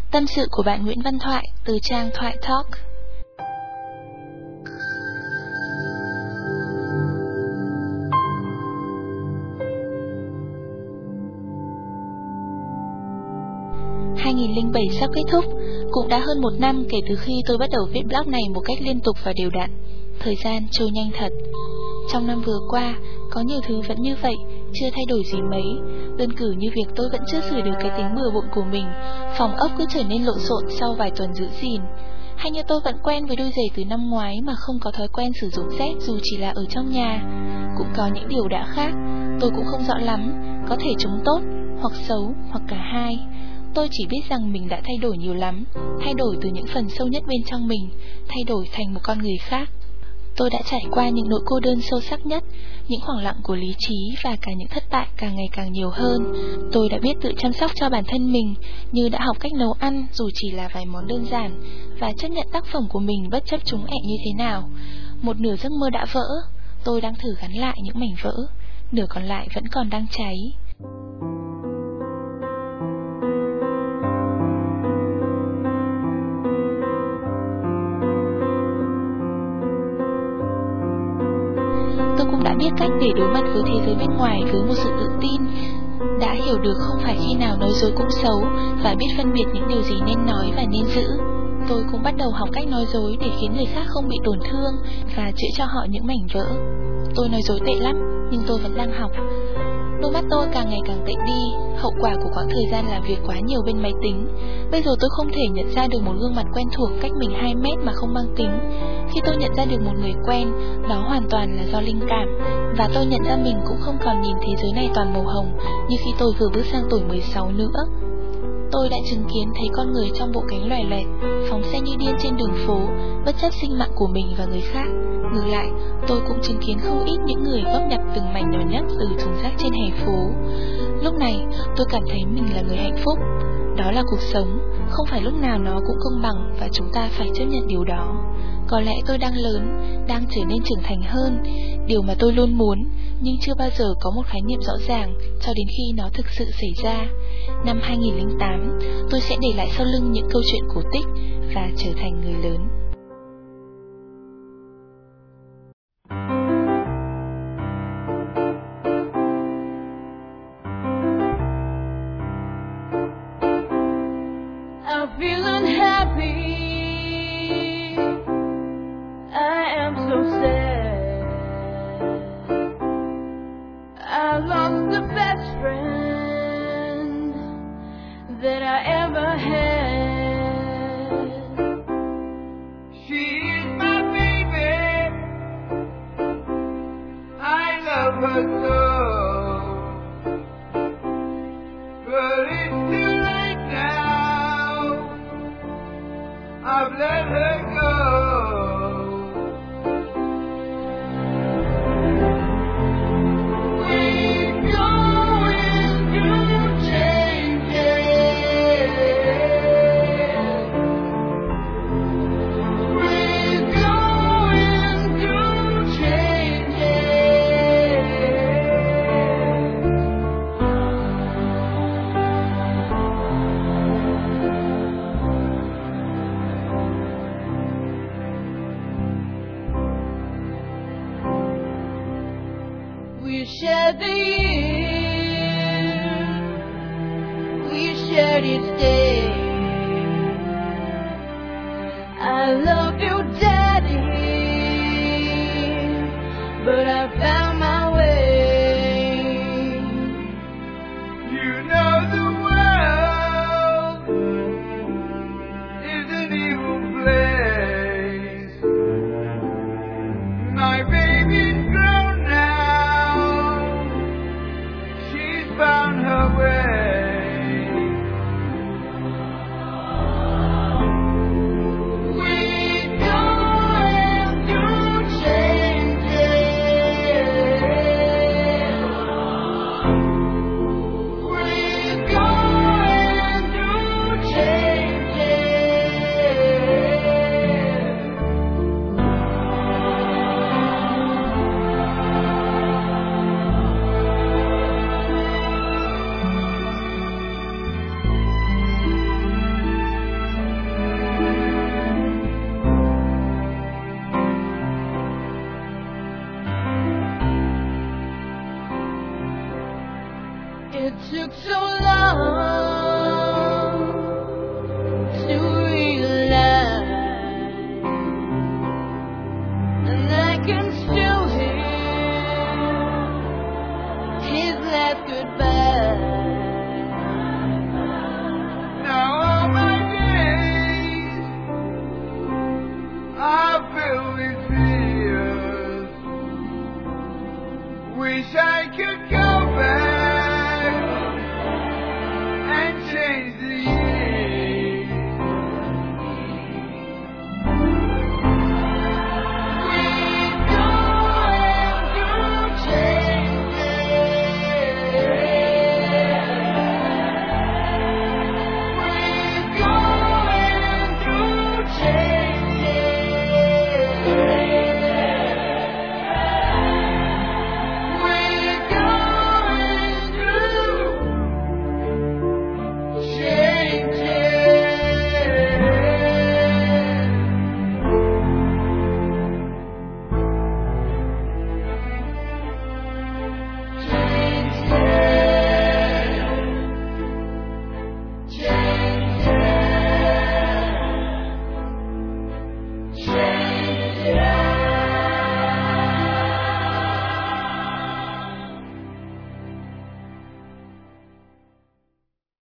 Tâm sự của bạn Nguyễn Văn Thoại từ trang Thoại Talk. Năm 2007 sắp kết thúc, cũng đã hơn 1 năm kể từ khi tôi bắt đầu viết blog này một cách liên tục và đều đặn. Thời gian trôi nhanh thật. Trong năm vừa qua, có nhiều thứ vẫn như vậy, chưa thay đổi gì mấy. Đơn cử như việc tôi vẫn chưa sửa được cái tính bừa bộn của mình, phòng ốc cứ trở nên lộn xộn sau vài tuần giữ gìn. Hay như tôi vẫn quen với đôi giày từ năm ngoái mà không có thói quen sử dụng dép dù chỉ là ở trong nhà. Cũng có những điều đã khác, tôi cũng không rõ lắm, có thể chúng tốt, hoặc xấu, hoặc cả hai. Tôi chỉ biết rằng mình đã thay đổi nhiều lắm, thay đổi từ những phần sâu nhất bên trong mình, thay đổi thành một con người khác. Tôi đã trải qua những nỗi cô đơn sâu sắc nhất, những khoảng lặng của lý trí và cả những thất bại càng ngày càng nhiều hơn. Tôi đã biết tự chăm sóc cho bản thân mình, như đã học cách nấu ăn dù chỉ là vài món đơn giản, và chấp nhận tác phẩm của mình bất chấp chúng ẹ như thế nào. Một nửa giấc mơ đã vỡ, tôi đang thử gắn lại những mảnh vỡ, nửa còn lại vẫn còn đang cháy. Tôi cũng đã biết cách để đối mặt với thế giới bên ngoài với một sự tự tin, đã hiểu được không phải khi nào nói dối cũng xấu, và biết phân biệt những điều gì nên nói và nên giữ. Tôi cũng bắt đầu học cách nói dối để khiến người khác không bị tổn thương và chữa cho họ những mảnh vỡ. Tôi nói dối tệ lắm, nhưng tôi vẫn đang học. Đôi mắt tôi càng ngày càng tệ đi, hậu quả của quãng thời gian làm việc quá nhiều bên máy tính. Bây giờ tôi không thể nhận ra được một gương mặt quen thuộc cách mình 2 mét mà không mang kính. Khi tôi nhận ra được một người quen, đó hoàn toàn là do linh cảm. Và tôi nhận ra mình cũng không còn nhìn thế giới này toàn màu hồng như khi tôi vừa bước sang tuổi 16 nữa. Tôi đã chứng kiến thấy con người trong bộ cánh loè loẹt, phóng xe như điên trên đường phố, bất chấp sinh mạng của mình và người khác. Ngược lại, tôi cũng chứng kiến không ít những người góp nhặt từng mảnh nhỏ nhất từ thùng rác trên hè phố. Lúc này, tôi cảm thấy mình là người hạnh phúc. Đó là cuộc sống, không phải lúc nào nó cũng công bằng và chúng ta phải chấp nhận điều đó. Có lẽ tôi đang lớn, đang trở nên trưởng thành hơn, điều mà tôi luôn muốn, nhưng chưa bao giờ có một khái niệm rõ ràng cho đến khi nó thực sự xảy ra. Năm 2008, tôi sẽ để lại sau lưng những câu chuyện cổ tích và trở thành người lớn. I'm feeling happy. I am so sad. I lost the best friend that I ever had. She's my baby. I love her so. But it's too late now. I've let her go. We're going through changes. We're going through changes. We shared the